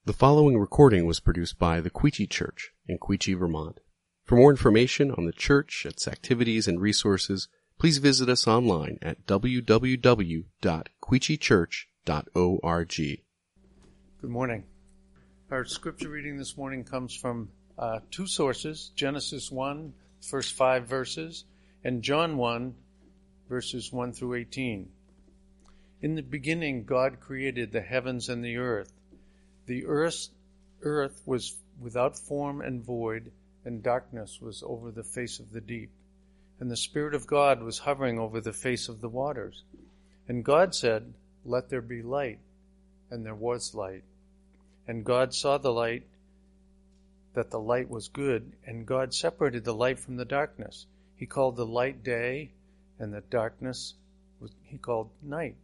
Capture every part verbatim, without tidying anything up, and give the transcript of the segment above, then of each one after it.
The following recording was produced by the Quechee Church in Quechee, Vermont. For more information on the church, its activities, and resources, please visit us online at w w w dot quechee church dot org. Good morning. Our scripture reading this morning comes from uh, two sources, Genesis one, first five verses, and John one, verses one through eighteen. In the beginning, God created the heavens and the earth. The earth, earth was without form and void, and darkness was over the face of the deep. And the Spirit of God was hovering over the face of the waters. And God said, "Let there be light." And there was light. And God saw the light, that the light was good, and God separated the light from the darkness. He called the light day, and the darkness was, he called night.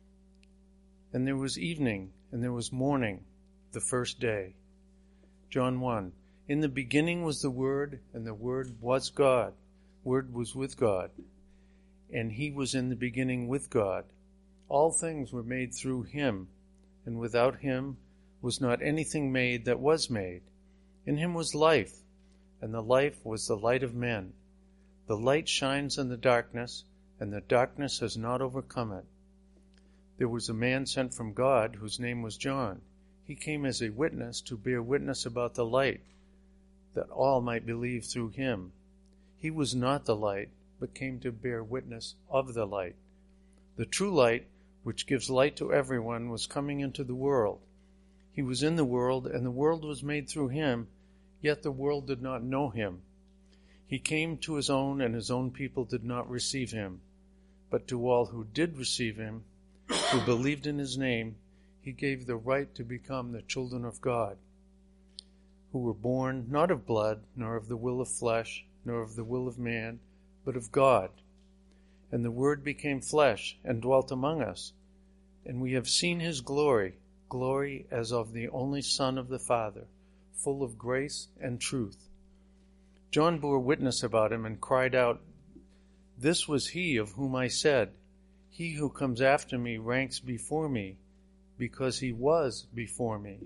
And there was evening, and there was morning, the first day. John one. In the beginning was the Word, and the Word was God. Word was with God, and he was in the beginning with God. All things were made through him, and without him was not anything made that was made. In him was life, and the life was the light of men. The light shines in the darkness, and the darkness has not overcome it. There was a man sent from God whose name was John. He came as a witness to bear witness about the light, that all might believe through him. He was not the light, but came to bear witness of the light. The true light, which gives light to everyone, was coming into the world. He was in the world, and the world was made through him, yet the world did not know him. He came to his own, and his own people did not receive him. But to all who did receive him, who believed in his name, he gave the right to become the children of God, who were born not of blood, nor of the will of flesh, nor of the will of man, but of God. And the Word became flesh and dwelt among us, and we have seen his glory, glory as of the only Son of the Father, full of grace and truth. John bore witness about him and cried out, "This was he of whom I said, 'He who comes after me ranks before me, because he was before me.'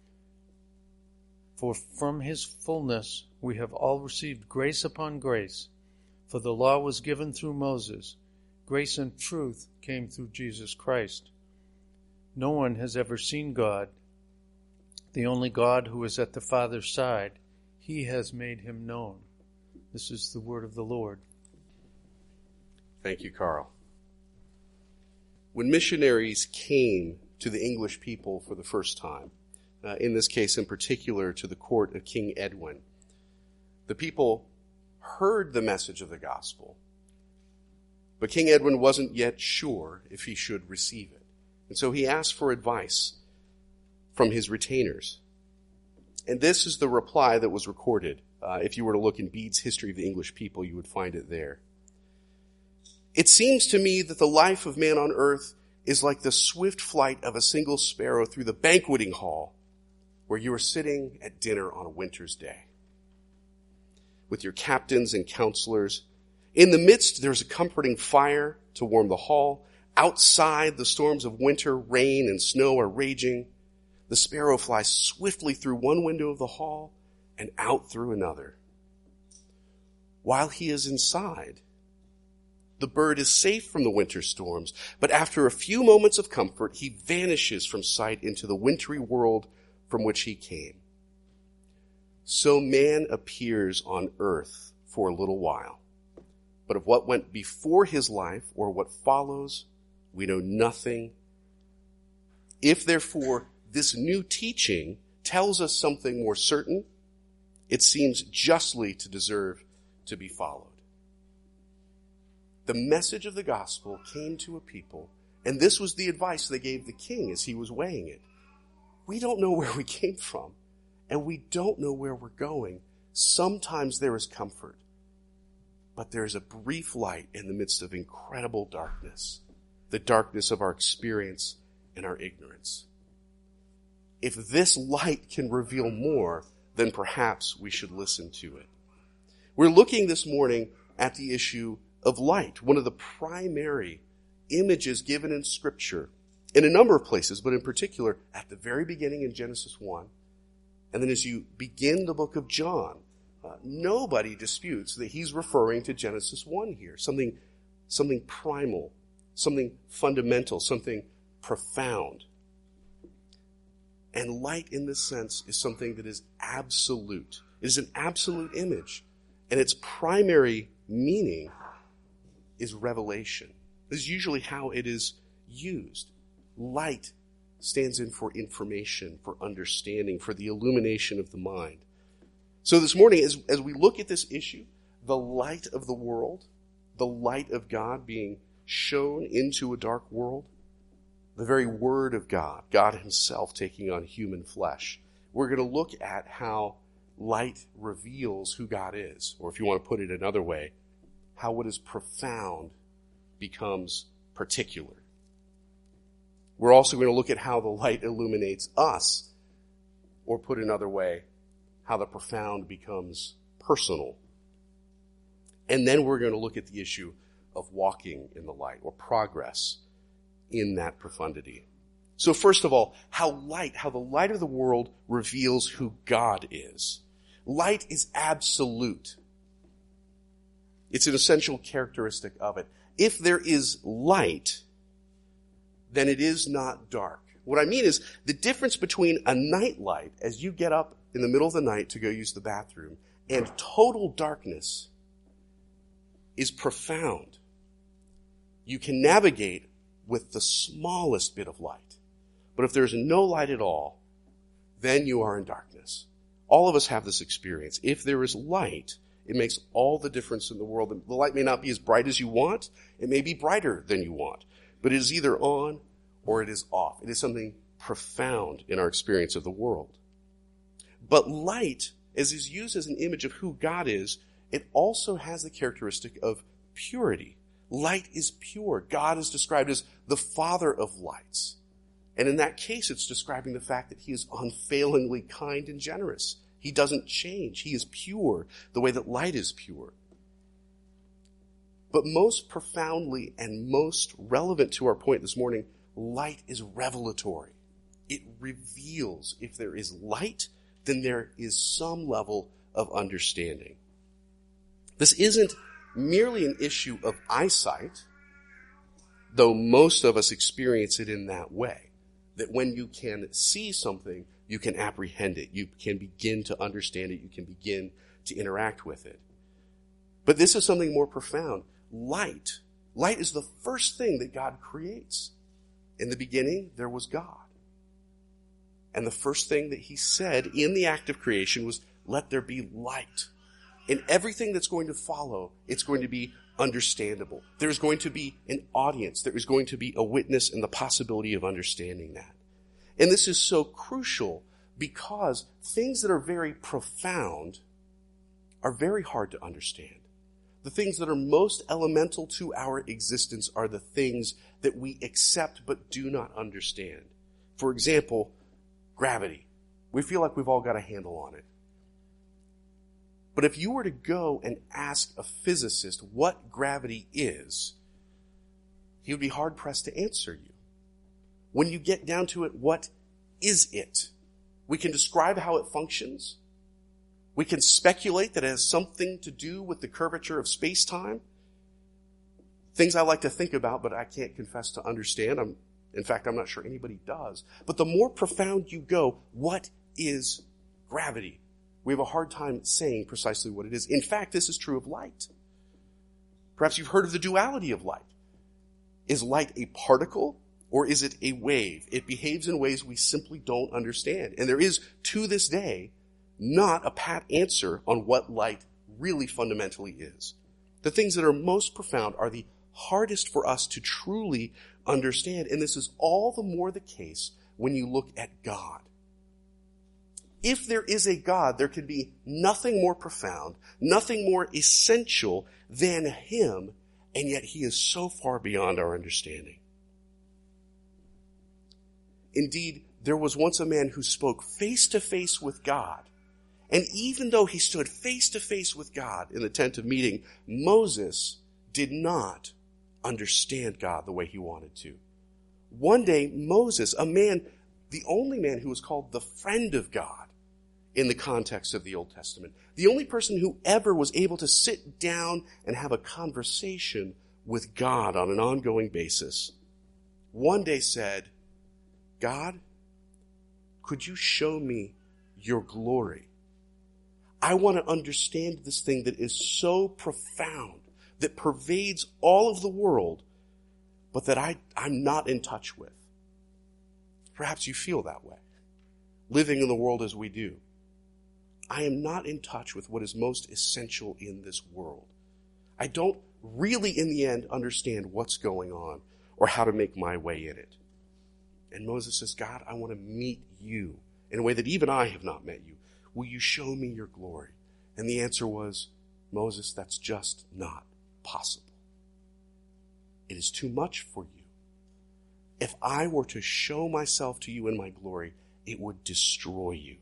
For from his fullness we have all received grace upon grace. For the law was given through Moses. Grace and truth came through Jesus Christ. No one has ever seen God. The only God who is at the Father's side, he has made him known." This is the word of the Lord. Thank you, Carl. When missionaries came to the English people for the first time, uh, in this case in particular to the court of King Edwin, the people heard the message of the gospel, but King Edwin wasn't yet sure if he should receive it. And so he asked for advice from his retainers. And this is the reply that was recorded. Uh, if you were to look in Bede's History of the English People, you would find it there. "It seems to me that the life of man on earth is like the swift flight of a single sparrow through the banqueting hall where you are sitting at dinner on a winter's day with your captains and counselors. In the midst, there's a comforting fire to warm the hall. Outside, the storms of winter, rain, and snow are raging. The sparrow flies swiftly through one window of the hall and out through another. While he is inside, the bird is safe from the winter storms, but after a few moments of comfort, he vanishes from sight into the wintry world from which he came. So man appears on earth for a little while, but of what went before his life or what follows, we know nothing. If therefore this new teaching tells us something more certain, it seems justly to deserve to be followed." The message of the gospel came to a people, and this was the advice they gave the king as he was weighing it. We don't know where we came from, and we don't know where we're going. Sometimes there is comfort, but there is a brief light in the midst of incredible darkness, the darkness of our experience and our ignorance. If this light can reveal more, then perhaps we should listen to it. We're looking this morning at the issue of light, one of the primary images given in Scripture in a number of places, but in particular at the very beginning in Genesis one, and then as you begin the book of John, uh, nobody disputes that he's referring to Genesis one here, something, something primal, something fundamental, something profound. And light in this sense is something that is absolute. It is an absolute image. And its primary meaning is revelation. This is usually how it is used. Light stands in for information, for understanding, for the illumination of the mind. So this morning, as, as we look at this issue, the light of the world, the light of God being shown into a dark world, the very word of God, God himself taking on human flesh, we're going to look at how light reveals who God is, or if you want to put it another way, how what is profound becomes particular. We're also going to look at how the light illuminates us, or put another way, how the profound becomes personal. And then we're going to look at the issue of walking in the light, or progress in that profundity. So first of all, how light, how the light of the world reveals who God is. Light is absolute. It's an essential characteristic of it. If there is light, then it is not dark. What I mean is the difference between a night light, as you get up in the middle of the night to go use the bathroom, and total darkness is profound. You can navigate with the smallest bit of light. But if there's no light at all, then you are in darkness. All of us have this experience. If there is light, it makes all the difference in the world. The light may not be as bright as you want. It may be brighter than you want. But it is either on or it is off. It is something profound in our experience of the world. But light, as is used as an image of who God is, it also has the characteristic of purity. Light is pure. God is described as the Father of lights. And in that case, it's describing the fact that he is unfailingly kind and generous. He doesn't change. He is pure the way that light is pure. But most profoundly and most relevant to our point this morning, light is revelatory. It reveals. If there is light, then there is some level of understanding. This isn't merely an issue of eyesight, though most of us experience it in that way. That when you can see something, you can apprehend it. You can begin to understand it. You can begin to interact with it. But this is something more profound. Light. Light is the first thing that God creates. In the beginning, there was God. And the first thing that he said in the act of creation was, let there be light. In everything that's going to follow, it's going to be understandable. There's going to be an audience. There is going to be a witness and the possibility of understanding that. And this is so crucial because things that are very profound are very hard to understand. The things that are most elemental to our existence are the things that we accept but do not understand. For example, gravity. We feel like we've all got a handle on it. But if you were to go and ask a physicist what gravity is, he would be hard-pressed to answer you. When you get down to it, what is it? We can describe how it functions. We can speculate that it has something to do with the curvature of space-time. Things I like to think about, but I can't confess to understand. I'm, in fact, I'm not sure anybody does. But the more profound you go, what is gravity? We have a hard time saying precisely what it is. In fact, this is true of light. Perhaps you've heard of the duality of light. Is light a particle or is it a wave? It behaves in ways we simply don't understand. And there is, to this day, not a pat answer on what light really fundamentally is. The things that are most profound are the hardest for us to truly understand. And this is all the more the case when you look at God. If there is a God, there can be nothing more profound, nothing more essential than him, and yet he is so far beyond our understanding. Indeed, there was once a man who spoke face to face with God. And even though he stood face to face with God in the tent of meeting, Moses did not understand God the way he wanted to. One day, Moses, a man, the only man who was called the friend of God in the context of the Old Testament, the only person who ever was able to sit down and have a conversation with God on an ongoing basis, one day said, God, could you show me your glory? I want to understand this thing that is so profound, that pervades all of the world, but that I, I'm not in touch with. Perhaps you feel that way, living in the world as we do. I am not in touch with what is most essential in this world. I don't really, in the end, understand what's going on or how to make my way in it. And Moses says, God, I want to meet you in a way that even I have not met you. Will you show me your glory? And the answer was, Moses, that's just not possible. It is too much for you. If I were to show myself to you in my glory, it would destroy you.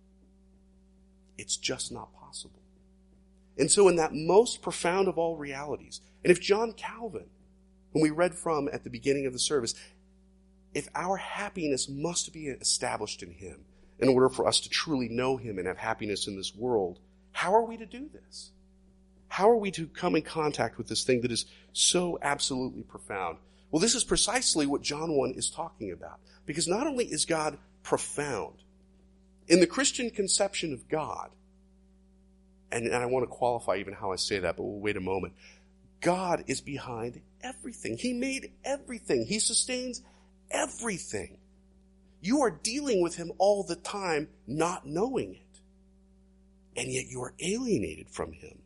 It's just not possible. And so in that most profound of all realities, and if John Calvin, whom we read from at the beginning of the service, if our happiness must be established in him in order for us to truly know him and have happiness in this world, how are we to do this? How are we to come in contact with this thing that is so absolutely profound? Well, this is precisely what John one is talking about. Because not only is God profound, in the Christian conception of God, and, and I want to qualify even how I say that, but we'll wait a moment. God is behind everything. He made everything. He sustains everything. You are dealing with him all the time, not knowing it. And yet you are alienated from him.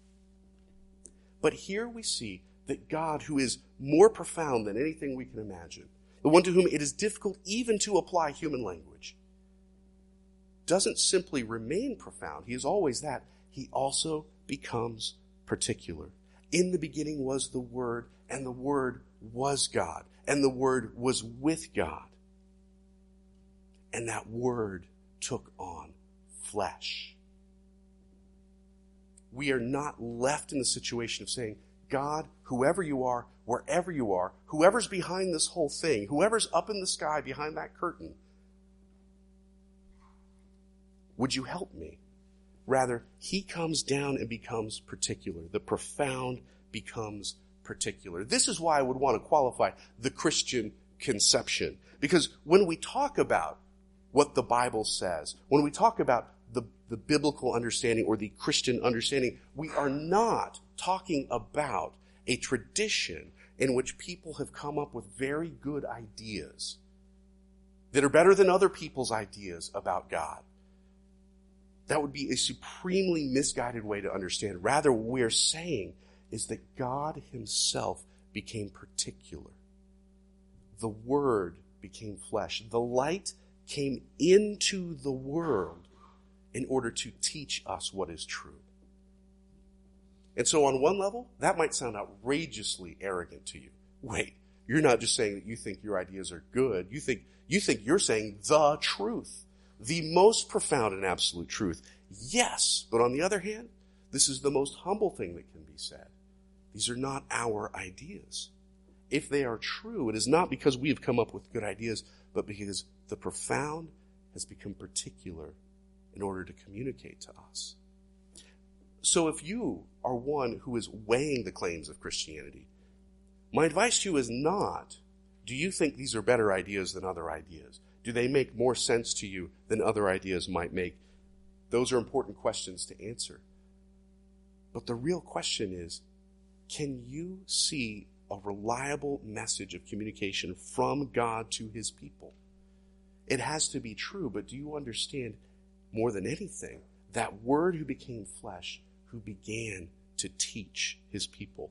But here we see that God, who is more profound than anything we can imagine, the one to whom it is difficult even to apply human language, doesn't simply remain profound. He is always that. He also becomes particular. In the beginning was the Word, and the Word was God, and the Word was with God. And that Word took on flesh. We are not left in the situation of saying, God, whoever you are, wherever you are, whoever's behind this whole thing, whoever's up in the sky behind that curtain, would you help me? Rather, he comes down and becomes particular. The profound becomes particular. This is why I would want to qualify the Christian conception. Because when we talk about what the Bible says, when we talk about the, the biblical understanding or the Christian understanding, we are not talking about a tradition in which people have come up with very good ideas that are better than other people's ideas about God. That would be a supremely misguided way to understand. Rather, what we're saying is that God himself became particular. The Word became flesh. The light came into the world in order to teach us what is true. And so on one level, that might sound outrageously arrogant to you. Wait, you're not just saying that you think your ideas are good. You think, you think you're saying the truth. The most profound and absolute truth. Yes, but on the other hand, this is the most humble thing that can be said. These are not our ideas. If they are true, it is not because we have come up with good ideas, but because the profound has become particular in order to communicate to us. So if you are one who is weighing the claims of Christianity, my advice to you is not, do you think these are better ideas than other ideas? Do they make more sense to you than other ideas might make? Those are important questions to answer. But the real question is, can you see a reliable message of communication from God to his people? It has to be true, but do you understand more than anything that Word who became flesh, who began to teach his people?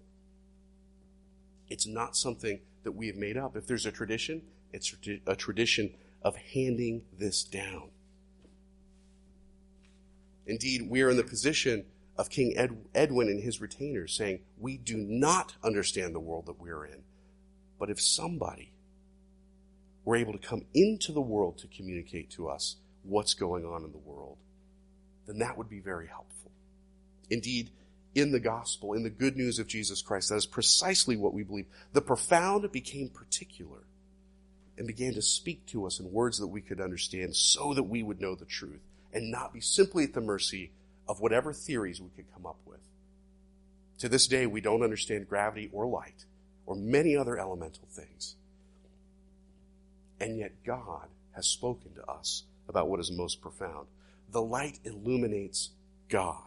It's not something that we have made up. If there's a tradition, it's a tradition of handing this down. Indeed, we are in the position of King Ed, Edwin and his retainers saying, we do not understand the world that we're in. But if somebody were able to come into the world to communicate to us what's going on in the world, then that would be very helpful. Indeed, in the gospel, in the good news of Jesus Christ, that is precisely what we believe. The profound became particular. and began to speak to us in words that we could understand so that we would know the truth and not be simply at the mercy of whatever theories we could come up with. To this day, we don't understand gravity or light or many other elemental things. And yet God has spoken to us about what is most profound. The light illuminates God.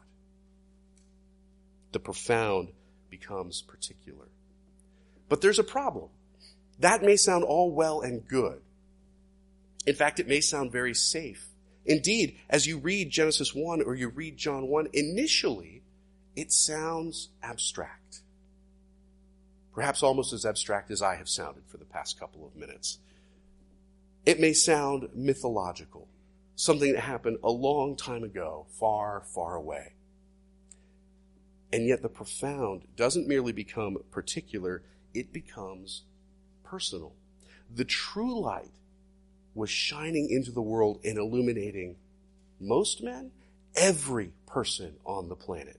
The profound becomes particular. But there's a problem. That may sound all well and good. In fact, it may sound very safe. Indeed, as you read Genesis one or you read John one, initially it sounds abstract. Perhaps almost as abstract as I have sounded for the past couple of minutes. It may sound mythological, something that happened a long time ago, far, far away. And yet the profound doesn't merely become particular, it becomes personal. The true light was shining into the world and illuminating most men, every person on the planet.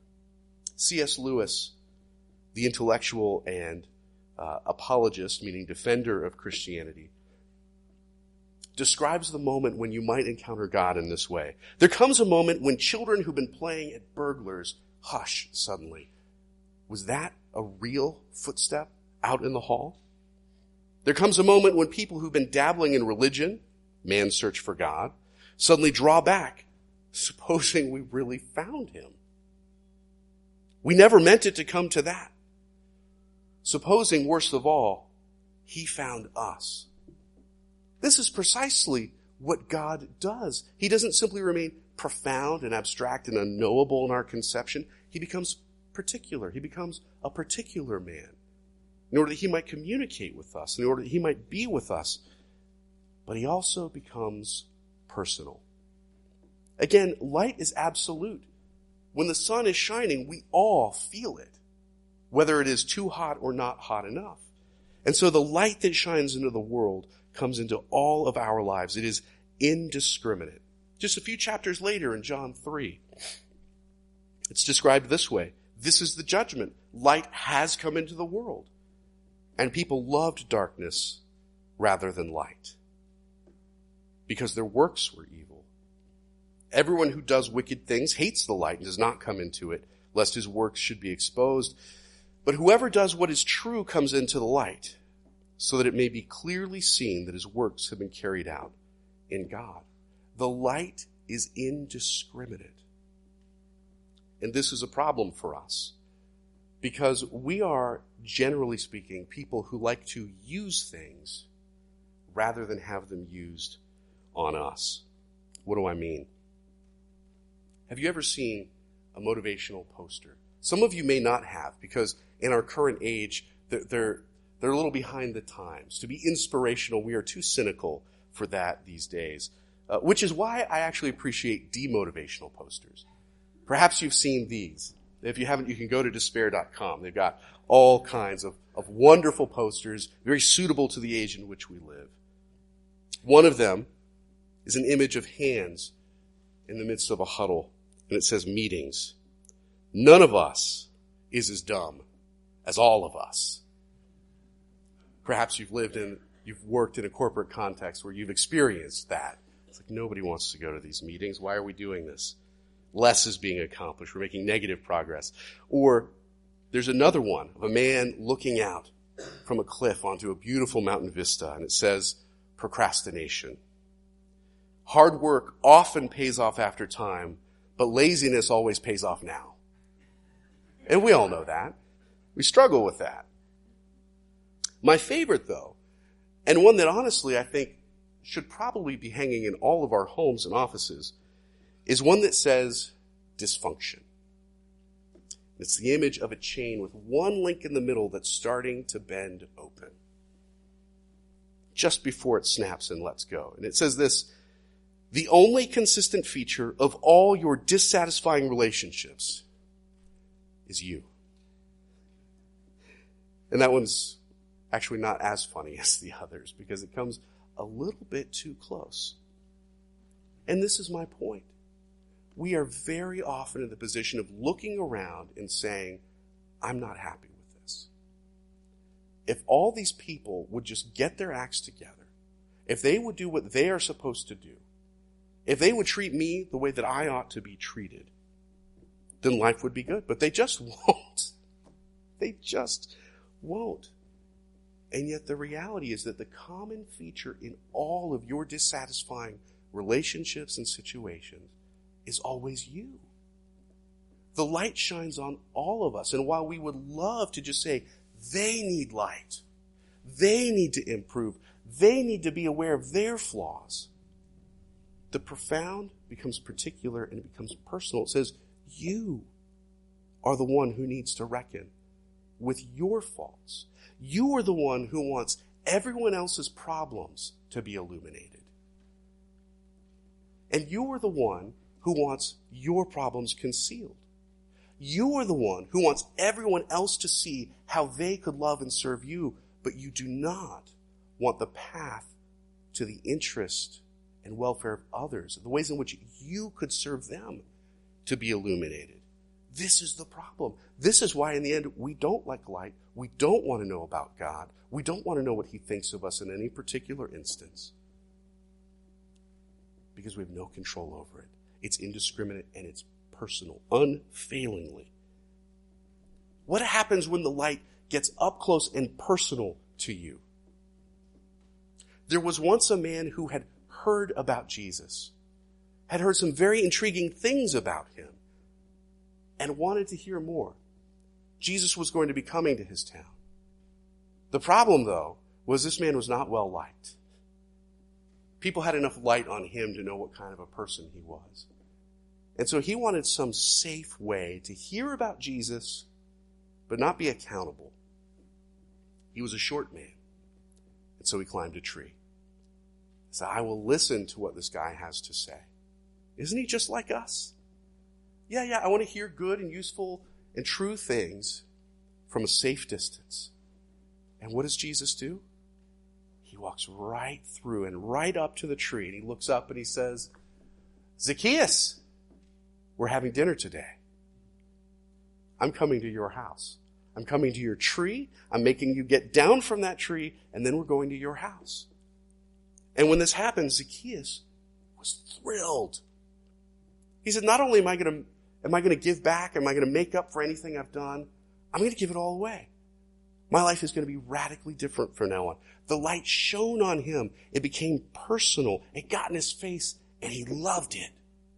C S Lewis, the intellectual and uh, apologist, meaning defender of Christianity, describes the moment when you might encounter God in this way. There comes a moment when children who've been playing at burglars hush suddenly. Was that a real footstep out in the hall? There comes a moment when people who've been dabbling in religion, man's search for God, suddenly draw back, supposing we really found him. We never meant it to come to that. Supposing, worst of all, he found us. This is precisely what God does. He doesn't simply remain profound and abstract and unknowable in our conception. He becomes particular. He becomes a particular man in order that he might communicate with us, in order that he might be with us. But he also becomes personal. Again, light is absolute. When the sun is shining, we all feel it, whether it is too hot or not hot enough. And so the light that shines into the world comes into all of our lives. It is indiscriminate. Just a few chapters later in John three, it's described this way. This is the judgment. Light has come into the world, and people loved darkness rather than light because their works were evil. Everyone who does wicked things hates the light and does not come into it, lest his works should be exposed. But whoever does what is true comes into the light, so that it may be clearly seen that his works have been carried out in God. The light is indiscriminate. And this is a problem for us, because we are, generally speaking, people who like to use things rather than have them used on us. What do I mean? Have you ever seen a motivational poster? Some of you may not have, because in our current age, they're, they're, they're a little behind the times. To be inspirational, we are too cynical for that these days, uh, which is why I actually appreciate demotivational posters. Perhaps you've seen these. If you haven't, you can go to despair dot com. They've got all kinds of, of wonderful posters, very suitable to the age in which we live. One of them is an image of hands in the midst of a huddle, and it says meetings. None of us is as dumb as all of us. Perhaps you've lived in, you've worked in a corporate context where you've experienced that. It's like nobody wants to go to these meetings. Why are we doing this? Less is being accomplished. We're making negative progress. Or there's another one of a man looking out from a cliff onto a beautiful mountain vista, and it says procrastination. Hard work often pays off after time, but laziness always pays off now. And we all know that. We struggle with that. My favorite, though, and one that honestly I think should probably be hanging in all of our homes and offices, is one that says dysfunction. It's the image of a chain with one link in the middle that's starting to bend open just before it snaps and lets go. And it says this: the only consistent feature of all your dissatisfying relationships is you. And that one's actually not as funny as the others because it comes a little bit too close. And this is my point. We are very often in the position of looking around and saying, I'm not happy with this. if all these people would just get their acts together, if they would do what they are supposed to do, if they would treat me the way that I ought to be treated, then life would be good. But they just won't. They just won't. And yet the reality is that the common feature in all of your dissatisfying relationships and situations is always you. The light shines on all of us. And while we would love to just say, they need light, they need to improve, they need to be aware of their flaws, the profound becomes particular and it becomes personal. It says, you are the one who needs to reckon with your faults. You are the one who wants everyone else's problems to be illuminated. And you are the one who wants your problems concealed. You are the one who wants everyone else to see how they could love and serve you, but you do not want the path to the interest and welfare of others, the ways in which you could serve them, to be illuminated. This is the problem. This is why in the end we don't like light. We don't want to know about God. We don't want to know what he thinks of us in any particular instance. Because we have no control over it. It's indiscriminate and it's personal, unfailingly. What happens when the light gets up close and personal to you? There was once a man who had heard about Jesus, had heard some very intriguing things about him, and wanted to hear more. Jesus was going to be coming to his town. The problem, though, was this man was not well liked. People had enough light on him to know what kind of a person he was. And so he wanted some safe way to hear about Jesus, but not be accountable. He was a short man, and so he climbed a tree. He said, I will listen to what this guy has to say. Isn't he just like us? Yeah, yeah, I want to hear good and useful and true things from a safe distance. And what does Jesus do? He walks right through and right up to the tree, and he looks up and he says, Zacchaeus, we're having dinner today. I'm coming to your house. I'm coming to your tree. I'm making you get down from that tree, and then we're going to your house. And when this happened, Zacchaeus was thrilled. He said, not only am I going to Am I going to give back? Am I going to make up for anything I've done? I'm going to give it all away. My life is going to be radically different from now on. The light shone on him. It became personal. It got in his face, and he loved it.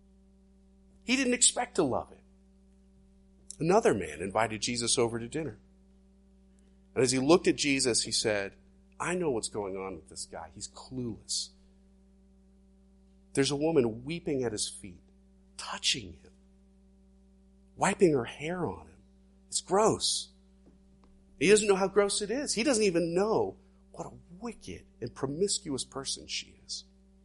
He didn't expect to love it. Another man invited Jesus over to dinner. And as he looked at Jesus, he said, I know what's going on with this guy. He's clueless. There's a woman weeping at his feet, touching him, wiping her hair on him. It's gross. He doesn't know how gross it is. He doesn't even know what a wicked and promiscuous person she is.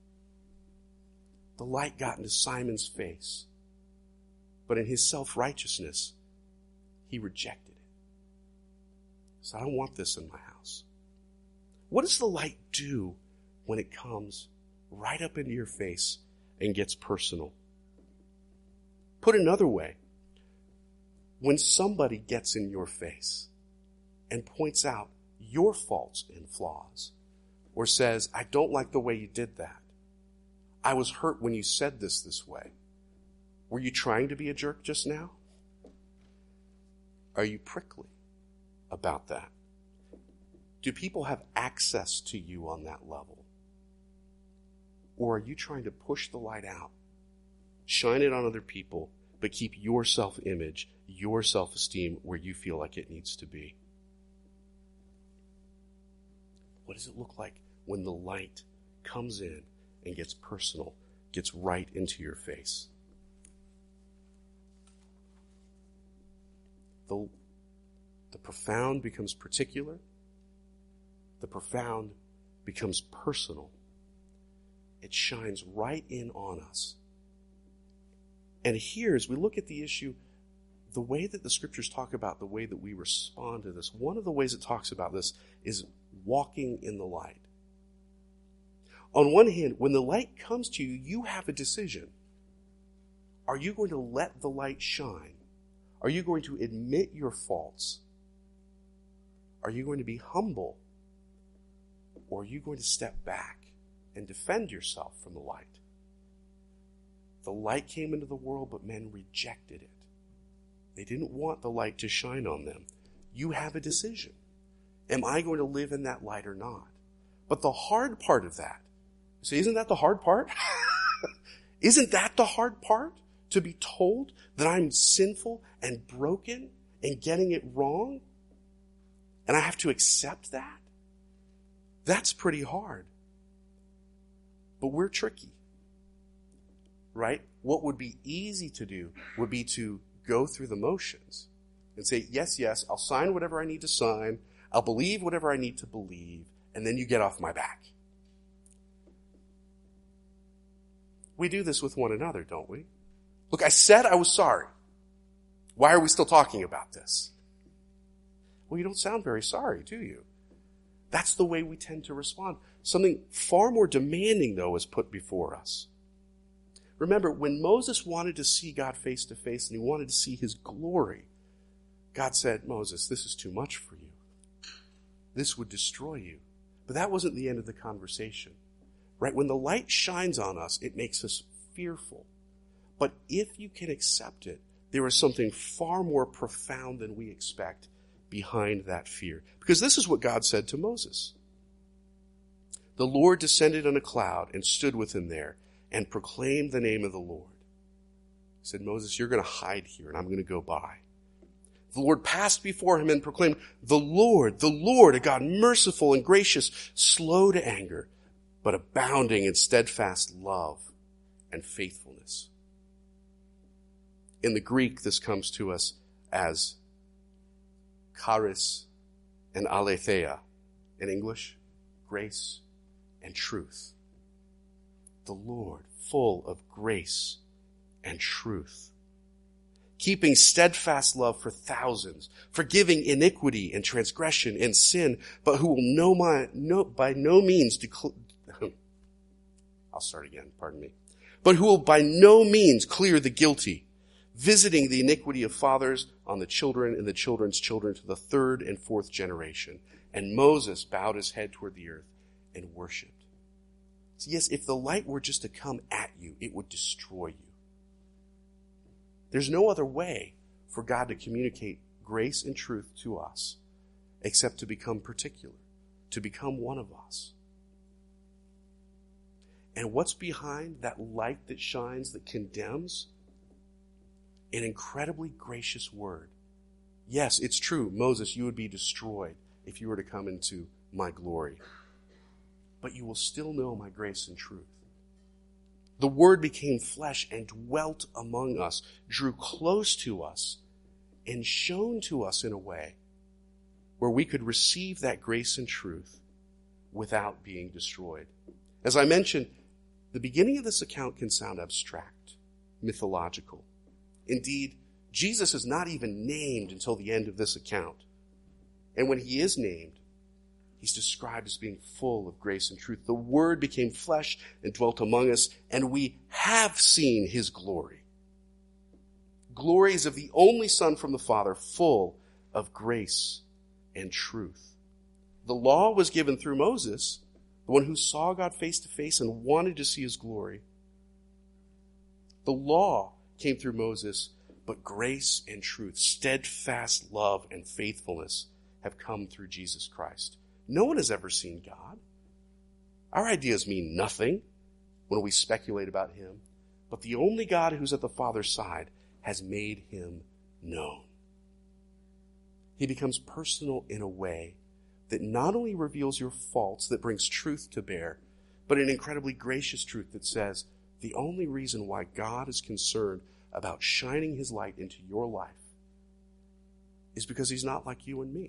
The light got into Simon's face, but in his self-righteousness, he rejected it. He said, I don't want this in my house. What does the light do when it comes right up into your face and gets personal? Put another way, when somebody gets in your face and points out your faults and flaws, or says, I don't like the way you did that. I was hurt when you said this this way. Were you trying to be a jerk just now? Are you prickly about that? Do people have access to you on that level? Or are you trying to push the light out, shine it on other people, but keep your self-image, your self-esteem where you feel like it needs to be? What does it look like when the light comes in and gets personal, gets right into your face? The, the profound becomes particular. The profound becomes personal. It shines right in on us. And here, as we look at the issue, the way that the scriptures talk about the way that we respond to this, one of the ways it talks about this is walking in the light. On one hand, when the light comes to you, you have a decision. Are you going to let the light shine? Are you going to admit your faults? Are you going to be humble? Or are you going to step back and defend yourself from the light? The light came into the world, but men rejected it. They didn't want the light to shine on them. You have a decision. Am I going to live in that light or not? But the hard part of that, see, isn't that the hard part? Isn't that the hard part? To be told that I'm sinful and broken and getting it wrong? And I have to accept that? That's pretty hard. But we're tricky. Right? What would be easy to do would be to go through the motions and say, yes, yes, I'll sign whatever I need to sign. I'll believe whatever I need to believe. And then you get off my back. We do this with one another, don't we? Look, I said I was sorry. Why are we still talking about this? Well, you don't sound very sorry, do you? That's the way we tend to respond. Something far more demanding, though, is put before us. Remember, when Moses wanted to see God face to face and he wanted to see his glory, God said, Moses, this is too much for you. This would destroy you. But that wasn't the end of the conversation. Right? When the light shines on us, it makes us fearful. But if you can accept it, there is something far more profound than we expect behind that fear. Because this is what God said to Moses. The Lord descended on a cloud and stood with him there and proclaimed the name of the Lord. He said, Moses, you're going to hide here and I'm going to go by. The Lord passed before him and proclaimed, the Lord, the Lord, a God merciful and gracious, slow to anger, but abounding in steadfast love and faithfulness. In the Greek, this comes to us as charis and aletheia. In English, grace and truth. The Lord, full of grace and truth. Keeping steadfast love for thousands, forgiving iniquity and transgression and sin, but who will no, my, no, by no means declare, I'll start again, pardon me, but who will by no means clear the guilty, visiting the iniquity of fathers on the children and the children's children to the third and fourth generation. And Moses bowed his head toward the earth and worshipped. So yes, if the light were just to come at you, it would destroy you. There's no other way for God to communicate grace and truth to us except to become particular, to become one of us. And what's behind that light that shines, that condemns? An incredibly gracious word. Yes, it's true, Moses, you would be destroyed if you were to come into my glory. But you will still know my grace and truth. The Word became flesh and dwelt among us, drew close to us, and shone to us in a way where we could receive that grace and truth without being destroyed. As I mentioned, the beginning of this account can sound abstract, mythological. Indeed, Jesus is not even named until the end of this account. And when he is named, he's described as being full of grace and truth. The Word became flesh and dwelt among us, and we have seen his glory. Glories of the only Son from the Father, full of grace and truth. The law was given through Moses, the one who saw God face to face and wanted to see his glory. The law came through Moses, but grace and truth, steadfast love and faithfulness have come through Jesus Christ. No one has ever seen God. Our ideas mean nothing when we speculate about him, but the only God who's at the Father's side has made him known. He becomes personal in a way that not only reveals your faults, that brings truth to bear, but an incredibly gracious truth that says the only reason why God is concerned about shining his light into your life is because he's not like you and me.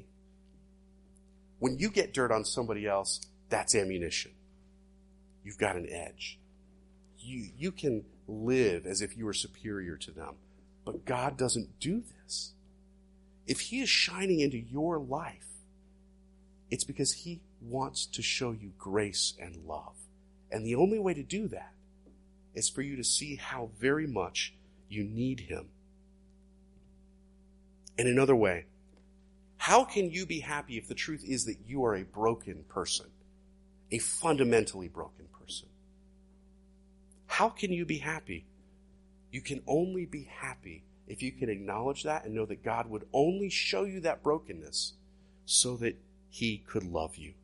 When you get dirt on somebody else, that's ammunition. You've got an edge. You, you can live as if you were superior to them. But God doesn't do this. If he is shining into your life, it's because he wants to show you grace and love. And the only way to do that is for you to see how very much you need him. And another way, How can you be happy if the truth is that you are a broken person, a fundamentally broken person? How can you be happy? You can only be happy if you can acknowledge that and know that God would only show you that brokenness so that he could love you.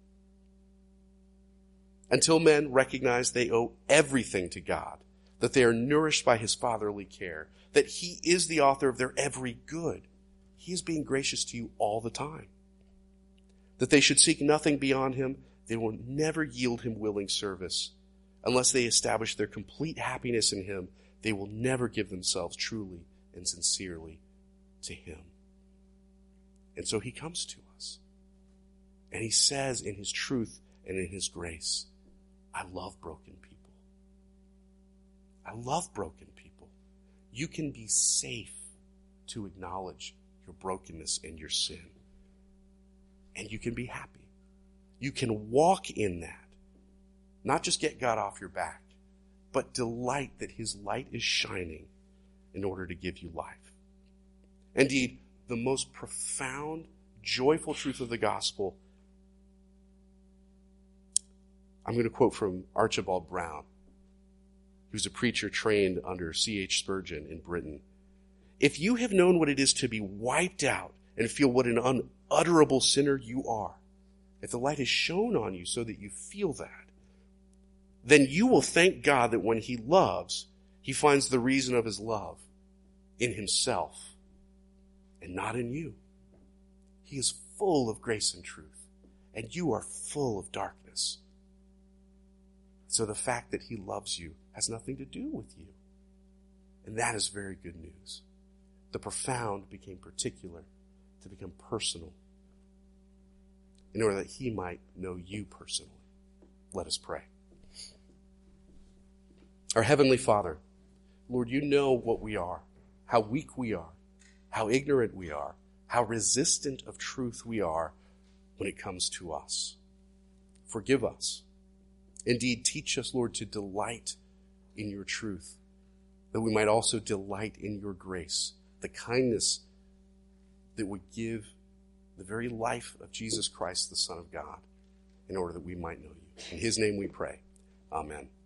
Until men recognize they owe everything to God, that they are nourished by his fatherly care, that he is the author of their every good, he is being gracious to you all the time. That they should seek nothing beyond him, they will never yield him willing service. Unless they establish their complete happiness in him, they will never give themselves truly and sincerely to him. And so he comes to us. And he says in his truth and in his grace, I love broken people. I love broken people. You can be safe to acknowledge your brokenness and your sin. And you can be happy. You can walk in that. Not just get God off your back, but delight that his light is shining in order to give you life. Indeed, the most profound, joyful truth of the gospel, I'm going to quote from Archibald Brown, who's a preacher trained under C H Spurgeon in Britain. If you have known what it is to be wiped out and feel what an unutterable sinner you are, if the light is shone on you so that you feel that, then you will thank God that when he loves, he finds the reason of his love in himself and not in you. He is full of grace and truth, and you are full of darkness. So the fact that he loves you has nothing to do with you. And that is very good news. The profound became particular to become personal in order that he might know you personally. Let us pray. Our Heavenly Father, Lord, you know what we are, how weak we are, how ignorant we are, how resistant of truth we are when it comes to us. Forgive us. Indeed, teach us, Lord, to delight in your truth, that we might also delight in your grace, the kindness that would give the very life of Jesus Christ, the Son of God, in order that we might know you. In his name we pray. Amen.